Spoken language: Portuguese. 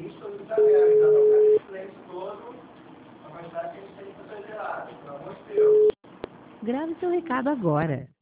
isso eu já ainda não quero esse silêncio todo, a quantidade que a gente tem de pessoas geradas, pelo amor de Deus. Grave seu recado agora.